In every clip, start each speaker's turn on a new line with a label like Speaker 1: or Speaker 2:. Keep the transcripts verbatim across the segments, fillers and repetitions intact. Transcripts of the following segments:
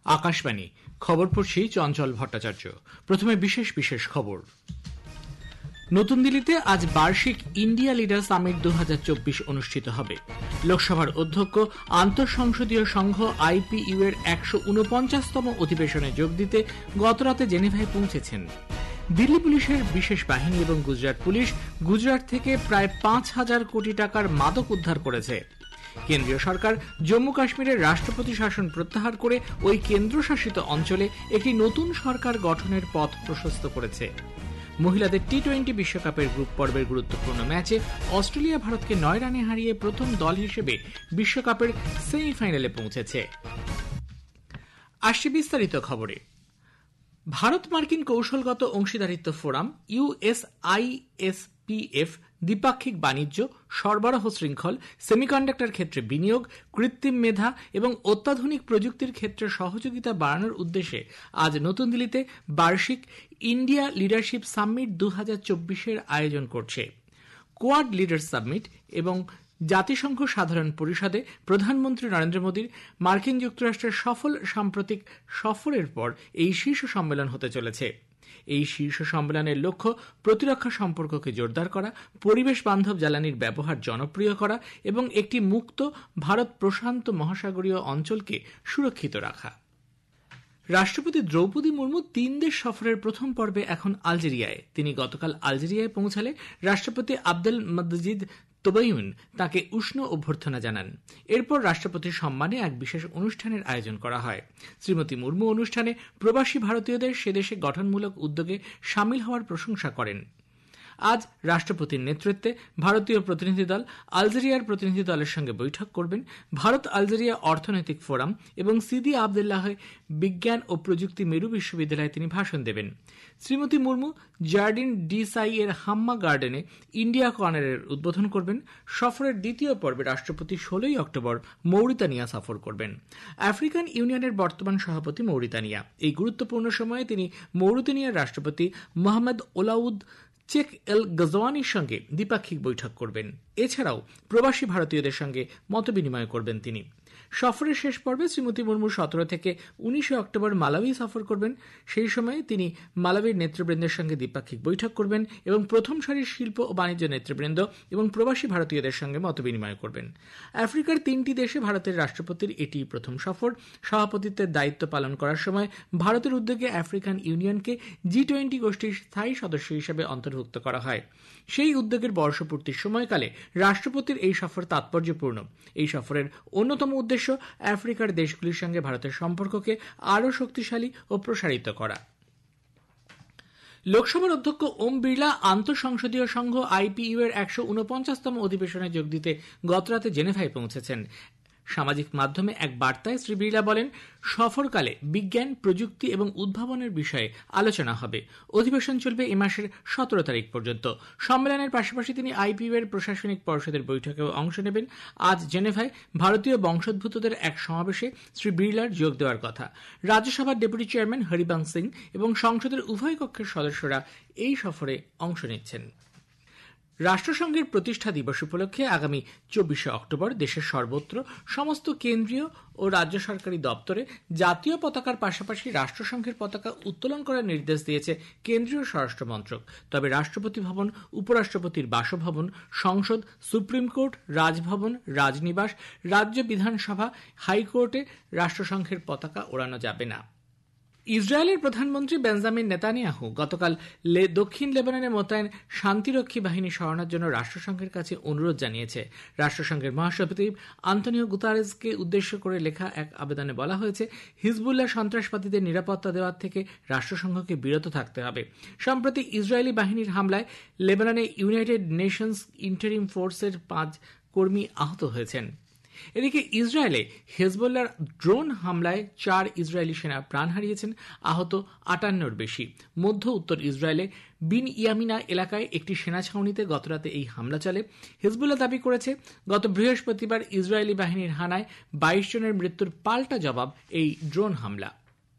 Speaker 1: আকাশবাণী খবর পড়ছি চঞ্চল ভট্টাচার্য। প্রথমে বিশেষ বিশেষ খবর। নতুন দিল্লিতে আজ বার্ষিক ইন্ডিয়া লিডার সামিট দু হাজার চব্বিশ অনুষ্ঠিত হবে। লোকসভার অধ্যক্ষ আন্তঃসংসদীয় সংঘ আইপিইউ এর একশো উনপঞ্চাশতম অধিবেশনে যোগ দিতে গতরাতে জেনেভায় পৌঁছেছেন। দিল্লি পুলিশের বিশেষ বাহিনী এবং গুজরাট পুলিশ গুজরাট থেকে প্রায় পাঁচ হাজার কোটি টাকার মাদক উদ্ধার করেছে। কেন্দ্রীয় সরকার জম্মু কাশ্মীরের রাষ্ট্রপতি শাসন প্রত্যাহার করে ওই কেন্দ্রশাসিত অঞ্চলে একটি নতুন সরকার গঠনের পথ প্রশস্ত করেছে। মহিলাদের টি টোয়েন্টি বিশ্বকাপের গ্রুপ পর্বের গুরুত্বপূর্ণ ম্যাচে অস্ট্রেলিয়া ভারতকে নয় রানে হারিয়ে প্রথম দল হিসেবে বিশ্বকাপের সেমিফাইনালে পৌঁছেছে। আসছে বিস্তারিত খবরে। ভারত মার্কিন কৌশলগত অংশীদারিত্ব ফোরাম ইউএসআইএসপিএফ দ্বিপাক্ষিক বাণিজ্য, সরবরাহ শৃঙ্খল, সেমিকন্ডাক্টর ক্ষেত্রে বিনিয়োগ, কৃত্রিম মেধা এবং অত্যাধুনিক প্রযুক্তির ক্ষেত্রে সহযোগিতা বাড়ানোর উদ্দেশ্যে আজ নতুন দিল্লিতে বার্ষিক ইন্ডিয়া লিডারশিপ সামিট দু হাজার চব্বিশের আয়োজন করছে। কোয়াড লিডার সামিট এবং জাতিসংঘ সাধারণ পরিষদে প্রধানমন্ত্রী নরেন্দ্র মোদীর মার্কিন যুক্তরাষ্ট্রের সফল সাম্প্রতিক সফরের পর এই শীর্ষ সম্মেলন হতে চলেছে। এই শীর্ষ সম্মেলনের লক্ষ্য প্রতিরক্ষা সম্পর্ককে জোরদার করা, পরিবেশ বান্ধব জ্বালানির ব্যবহার জনপ্রিয় করা এবং একটি মুক্ত ভারত প্রশান্ত মহাসাগরীয় অঞ্চলকে সুরক্ষিত রাখা। রাষ্ট্রপতি দ্রৌপদী মুর্মু তিন দেশ সফরের প্রথম পর্বে এখন আলজেরিয়ায়। তিনি গতকাল আলজেরিয়ায় পৌঁছালে রাষ্ট্রপতি আব্দেল মজিদ তোবাইন তাকে উষ্ণ অভ্যর্থনা জানান। এরপর রাষ্ট্রপতির সম্মানে এক বিশেষ অনুষ্ঠানের আয়োজন করা হয়। শ্রীমতী মুর্মু অনুষ্ঠানে প্রবাসী ভারতীয়দের সে দেশে গঠনমূলক উদ্যোগে সামিল হওয়ার প্রশংসা করেন। আজ রাষ্ট্রপতির নেতৃত্বে ভারতীয় প্রতিনিধি দল আলজেরিয়ার প্রতিনিধি দলের সঙ্গে বৈঠক করবেন। ভারত আলজেরিয়া অর্থনৈতিক ফোরাম এবং সিদি আবদুল্লাহ বিজ্ঞান ও প্রযুক্তি মেরু বিশ্ববিদ্যালয়ে তিনি ভাষণ দেবেন। শ্রীমতী মুর্মু জার্ডিন ডি সাই এর হাম্মা গার্ডেনে ইন্ডিয়া কর্নারের উদ্বোধন করবেন। সফরের দ্বিতীয় পর্বে রাষ্ট্রপতি ষোলোই অক্টোবর মৌরিতানিয়া সফর করবেন। আফ্রিকান ইউনিয়নের বর্তমান সভাপতি মৌরিতানিয়া। এই গুরুত্বপূর্ণ সময়ে তিনি মৌরিতানিয়ার রাষ্ট্রপতি মোহাম্মদ ওলাউদ চেক এল গজওয়ানির সঙ্গে দ্বিপাক্ষিক বৈঠক করবেন। এছাড়াও প্রবাসী ভারতীয়দের সঙ্গে মতবিনিময় করবেন তিনি। সফরের শেষ পর্বে শ্রীমতী মুর্মু সতেরো থেকে উনিশে অক্টোবর মালাউই সফর করবেন। সেই সময়ে তিনি মালাউইর নেতৃবৃন্দের সঙ্গে দ্বিপাক্ষিক বৈঠক করবেন এবং প্রথম সারির শিল্প ও বাণিজ্য নেতৃবৃন্দ এবং প্রবাসী ভারতীয়দের সঙ্গে মতবিনিময় করবেন। আফ্রিকার তিনটি দেশে ভারতের রাষ্ট্রপতির এটি প্রথম সফর। সভাপতিত্বের দায়িত্ব পালন করার সময় ভারতের উদ্যোগে আফ্রিকান ইউনিয়নকে জি টোয়েন্টি গোষ্ঠীর স্থায়ী সদস্য হিসেবে অন্তর্ভুক্ত করা হয়। সেই উদ্যোগের বর্ষপূর্তির সময়কালে রাষ্ট্রপতির এই সফর তাৎপর্যপূর্ণ। এই সফরের অন্যতম উদ্দেশ্য আফ্রিকার দেশগুলির সঙ্গে ভারতের সম্পর্ককে আরও শক্তিশালী ও প্রসারিত করা। লোকসভার অধ্যক্ষ ওম বিড়লা আন্তঃসংসদীয় সংঘ আইপিইউ এর একশো উনপঞ্চাশতম অধিবেশনে যোগ দিতে গতরাতে জেনেভায় পৌঁছেছেন। সামাজিক মাধ্যমে এক বার্তায় শ্রী বিড়লা বলেন, সফরকালে বিজ্ঞান, প্রযুক্তি এবং উদ্ভাবনের বিষয়ে আলোচনা হবে। অধিবেশন চলবে এ মাসের সতেরো তারিখ পর্যন্ত। সম্মেলনের পাশাপাশি তিনি আইপিইউ এর প্রশাসনিক পরিষদের বৈঠকেও অংশ নেবেন। আজ জেনেভায় ভারতীয় বংশোদ্ভূতদের এক সমাবেশে শ্রী বিড়লার যোগ দেওয়ার কথা। রাজ্যসভার ডেপুটি চেয়ারম্যান হরিবংশ সিং এবং সংসদের উভয় কক্ষের সদস্যরা এই সফরে অংশ নিচ্ছেন। রাষ্ট্রসংঘের প্রতিষ্ঠা দিবস উপলক্ষে আগামী চব্বিশে অক্টোবর দেশের সর্বত্র সমস্ত কেন্দ্রীয় ও রাজ্য সরকারি দপ্তরে জাতীয় পতাকার পাশাপাশি রাষ্ট্রসংঘের পতাকা উত্তোলন করার নির্দেশ দিয়েছে কেন্দ্রীয় স্বরাষ্ট্র মন্ত্রক। তবে রাষ্ট্রপতি ভবন, উপরাষ্ট্রপতির বাসভবন, সংসদ, সুপ্রিম কোর্ট, রাজভবন, রাজনিবাস, রাজ্য বিধানসভা, হাইকোর্টে রাষ্ট্রসংঘের পতাকা ওড়ানো যাবে না। ইসরায়েলের প্রধানমন্ত্রী বেঞ্জামিন নেতানিয়াহু গতকাল দক্ষিণ লেবাননে মোতায়েন শান্তিরক্ষী বাহিনী সরানোর জন্য রাষ্ট্রসংঘের কাছে অনুরোধ জানিয়েছে। রাষ্ট্রসংঘের মহাসচিব আন্তোনিও গুতারেসকে উদ্দেশ্য করে লেখা এক আবেদনে বলা হয়েছে, হিজবুল্লাহ সন্ত্রাসবাদীদের নিরাপত্তা দেওয়ার থেকে রাষ্ট্রসংঘকে বিরত থাকতে হবে। সম্প্রতি ইসরায়েলি বাহিনীর হামলায় লেবাননে ইউনাইটেড নেশনস ইন্টারিম ফোর্সের পাঁচ কর্মী আহত হয়েছেন। এদিকে ইসরায়েলে হেজবুল্লাহর ড্রোন হামলায় চার ইসরায়েলি সেনা প্রাণ হারিয়েছেন, আহত আটান্নর বেশি। মধ্য উত্তর ইসরায়েলে বিন ইয়ামিনা এলাকায় একটি সেনা ছাউনিতে গতরাতে এই হামলা চলে। হেজবুল্লাহ দাবি করেছে, গত বৃহস্পতিবার ইসরায়েলি বাহিনীর হানায় বাইশ জনের মৃত্যুর পাল্টা জবাব এই ড্রোন হামলা।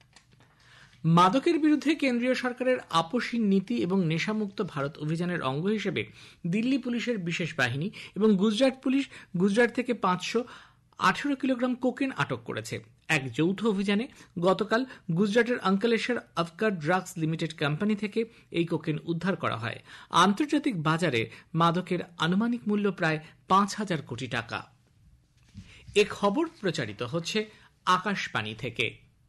Speaker 1: মাদকের বিরুদ্ধে কেন্দ্রীয় সরকারের আপসহীন নীতি এবং নেশামুক্ত ভারত অভিযানের অঙ্গ হিসেবে দিল্লি পুলিশের বিশেষ বাহিনী এবং গুজরাট পুলিশ গুজরাট থেকে পাঁচশো আঠেরো কিলোগ্রাম কোকেন আটক করেছে। এক যৌথ অভিযানে গতকাল গুজরাটের Ankleshwar Avkar drugs limited company থেকে এই কোকেন উদ্ধার করা হয়। আন্তর্জাতিক বাজারে মাদকের আনুমানিক মূল্য প্রায় পাঁচ হাজার কোটি টাকা। এ খবর প্রচারিত হচ্ছে আকাশবাণী থেকে।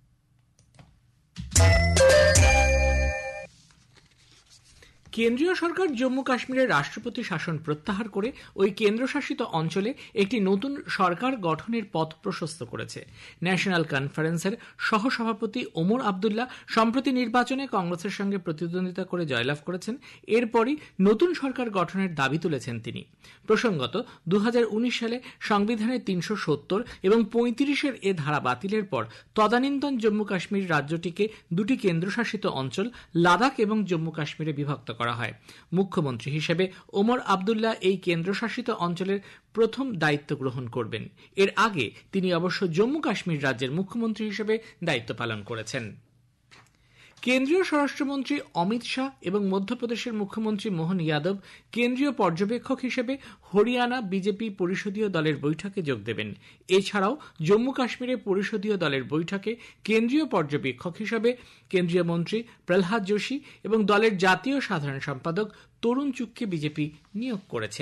Speaker 1: কেন্দ্রীয় সরকার জম্মু কাশ্মীরের রাষ্ট্রপতি শাসন প্রত্যাহার করে ওই কেন্দ্রশাসিত অঞ্চলে একটি নতুন সরকার গঠনের পথ প্রশস্ত করেছে। ন্যাশনাল কনফারেন্সের সহসভাপতি ওমর আবদুল্লাহ সম্প্রতি নির্বাচনে কংগ্রেসের সঙ্গে প্রতিদ্বন্দ্বিতা করে জয়লাভ করেছেন। এরপরই নতুন সরকার গঠনের দাবি তুলেছেন তিনি। প্রসঙ্গত দু হাজার উনিশ সালে সংবিধানের তিনশো সত্তর এবং পঁয়ত্রিশের এ ধারা বাতিলের পর তদানীন্তন জম্মু কাশ্মীর রাজ্যটিকে দুটি কেন্দ্রশাসিত অঞ্চল লাদাখ এবং জম্মু কাশ্মীরে বিভক্ত করা হয়। মুখ্যমন্ত্রী হিসেবে ওমর আবদুল্লাহ এই কেন্দ্রশাসিত অঞ্চলের প্রথম দায়িত্ব গ্রহণ করবেন। এর আগে তিনি অবশ্য জম্মু কাশ্মীর রাজ্যের মুখ্যমন্ত্রী হিসেবে দায়িত্ব পালন করেছেন। কেন্দ্রীয় স্বরাষ্ট্রমন্ত্রী অমিত শাহ এবং মধ্যপ্রদেশের মুখ্যমন্ত্রী মোহন যাদব কেন্দ্রীয় পর্যবেক্ষক হিসেবে হরিয়ানা বিজেপি পরিষদীয় দলের বৈঠকে যোগ দেবেন। এছাড়াও জম্মু কাশ্মীরে পরিষদীয় দলের বৈঠকে কেন্দ্রীয় পর্যবেক্ষক হিসেবে কেন্দ্রীয় মন্ত্রী প্রহ্লাদ যোশী এবং দলের জাতীয় সাধারণ সম্পাদক তরুণ চুগকে বিজেপি নিয়োগ করেছে।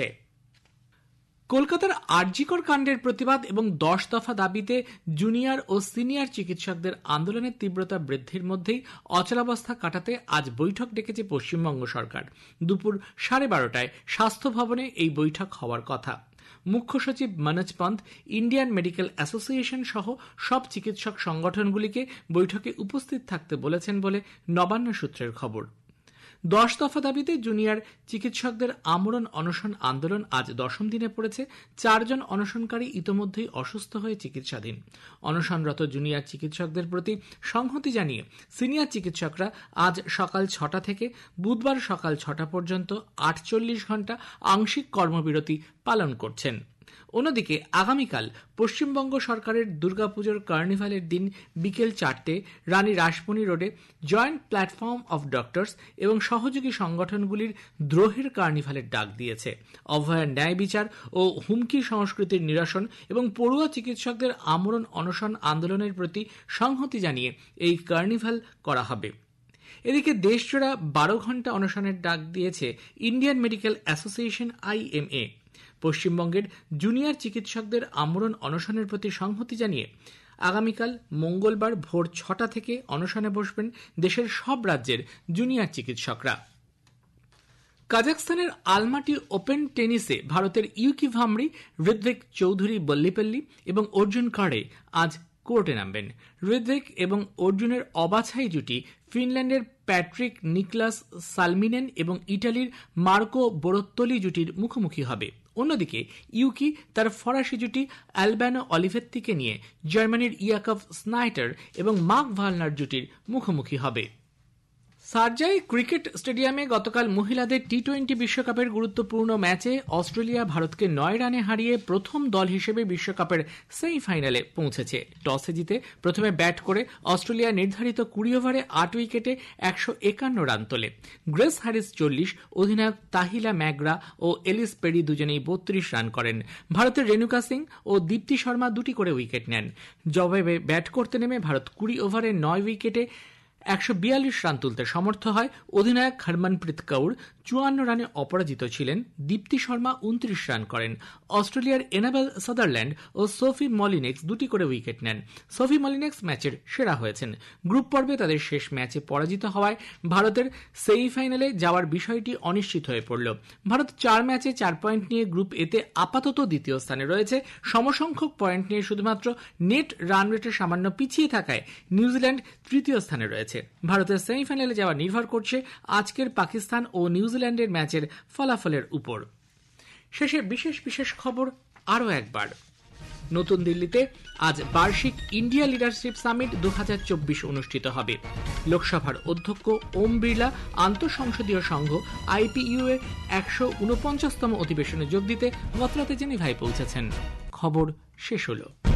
Speaker 1: কলকাতার আরজিকর কাণ্ডের প্রতিবাদ এবং দশ দফা দাবিতে জুনিয়র ও সিনিয়র চিকিৎসকদের আন্দোলনের তীব্রতা বৃদ্ধির মধ্যেই অচলাবস্থা কাটাতে আজ বৈঠক ডেকেছে পশ্চিমবঙ্গ সরকার। দুপুর সাড়ে বারোটায় স্বাস্থ্য ভবনে এই বৈঠক হওয়ার কথা। মুখ্য সচিব Manoj Pant Indian medical association সহ সব চিকিৎসক সংগঠনগুলিকে বৈঠকে উপস্থিত থাকতে বলেছেন বলে নবান্ন সূত্রের খবর। দশ দফা দাবিতে জুনিয়র চিকিৎসকদের আমরণ অনশন আন্দোলন আজ দশম দিনে পড়েছে। চারজন অনশনকারী ইতোমধ্যেই অসুস্থ হয়ে চিকিৎসাধীন। অনশনরত জুনিয়র চিকিৎসকদের প্রতি সংহতি জানিয়ে সিনিয়র চিকিৎসকরা আজ সকাল ছটা থেকে বুধবার সকাল ছটা পর্যন্ত আটচল্লিশ ঘণ্টা আংশিক কর্মবিরতি পালন করছেন। অন্যদিকে আগামীকাল পশ্চিমবঙ্গ সরকারের দুর্গাপুজোর কার্নিভালের দিন বিকেল চারটে রানী রাসমণি রোডে জয়েন্ট প্ল্যাটফর্ম অফ ডক্টরস এবং সহযোগী সংগঠনগুলির দ্রোহের কার্নিভালের ডাক দিয়েছে। অভয়ার ন্যায় বিচার ও হুমকি সংস্কৃতির নিরসন এবং পড়ুয়া চিকিৎসকদের আমরণ অনশন আন্দোলনের প্রতি সংহতি জানিয়ে এই কার্নিভাল করা হবে। এদিকে দেশজোড়া বারো ঘণ্টা অনশনের ডাক দিয়েছে ইন্ডিয়ান মেডিকেল অ্যাসোসিয়েশন আইএমএ। পশ্চিমবঙ্গের জুনিয়র চিকিৎসকদের আমরণ অনশনের প্রতি সংহতি জানিয়ে আগামীকাল মঙ্গলবার ভোর ছটা থেকে অনশনে বসবেন দেশের সব রাজ্যের জুনিয়র চিকিৎসকরা। কাজাখস্তানের আলমাটি ওপেন টেনিসে ভারতের ইউকি ভামরি, ঋত্বিক চৌধুরী বল্লিপল্লি এবং অর্জুন কাড়ে আজ কোর্টে নামবেন। ঋত্বিক এবং অর্জুনের অবাছাই জুটি ফিনল্যান্ডের প্যাট্রিক নিকলাস সালমিনেন এবং ইটালির মার্কো বোরত্তলি জুটির মুখোমুখি হবে। অন্যদিকে ইউকি তার ফরাসি জুটি অ্যালবানো অলিভেত্তিকে নিয়ে জার্মানির ইয়াকভ স্নাইটার এবং মার্ক ভালনার জুটির মুখোমুখি হবে। সারজাই ক্রিকেট স্টেডিয়ামে গতকাল মহিলাদের টি টোয়েন্টি বিশ্বকাপের গুরুত্বপূর্ণ ম্যাচে অস্ট্রেলিয়া ভারতকে নয় রানে হারিয়ে প্রথম দল হিসেবে বিশ্বকাপের সেমিফাইনালে পৌঁছেছে। টসে জিতে প্রথমে ব্যাট করে অস্ট্রেলিয়া নির্ধারিত কুড়ি ওভারে আট উইকেটে একশো একান্ন রান তোলে। গ্রেস হ্যারিস চল্লিশ, অধিনায়ক তাহিলা ম্যাগ্রা ও এলিস পেরি দুজনেই বত্রিশ রান করেন। ভারতের রেণুকা সিং ও দীপ্তি শর্মা দুটি করে উইকেট নেন। জবাবে ব্যাট করতে নেমে ভারত কুড়ি ওভারে নয় উইকেটে একশো বিয়াল্লিশ রান তুলতে সমর্থ হয়। অধিনায়ক হরমনপ্রীত কৌর চুয়ান্ন রানে অপরাজিত ছিলেন। দীপ্তি শর্মা উনত্রিশ রান করেন। অস্ট্রেলিয়ার এনাবেল সাদারল্যান্ড ও সোফি মলিনেক্স দুটি করে উইকেট নেন। সোফি মলিনেক্স ম্যাচের সেরা হয়েছেন। গ্রুপ পর্বে তাদের শেষ ম্যাচে পরাজিত হওয়ায় ভারতের সেমিফাইনালে যাওয়ার বিষয়টি অনিশ্চিত হয়ে পড়ল। ভারত চার ম্যাচে চার পয়েন্ট নিয়ে গ্রুপ এতে আপাতত দ্বিতীয় স্থানে রয়েছে। সমসংখ্যক পয়েন্ট নিয়ে শুধুমাত্র নেট রান রেটে সামান্য পিছিয়ে থাকায় নিউজিল্যান্ড তৃতীয় স্থানে রয়েছে। ভারতের সেমিফাইনালে যাওয়া নির্ভর করছে আজকের পাকিস্তান ও নিউজিল্যান্ডের ম্যাচের ফলাফলের উপর। শেষে বিশেষ বিশেষ খবর আরও একবার। নতুন দিল্লিতে আজ বার্ষিক ইন্ডিয়া লিডারশিপ সামিট দু হাজার চব্বিশ অনুষ্ঠিত হবে। লোকসভার অধ্যক্ষ ওম বিড়লা আন্তঃসংসদীয় সংঘ আইপিইউ এর একশো উনপঞ্চাশতম অধিবেশনে যোগ দিতে গতরাতে জেনেভায় পৌঁছেছেন। খবর শেষ হল।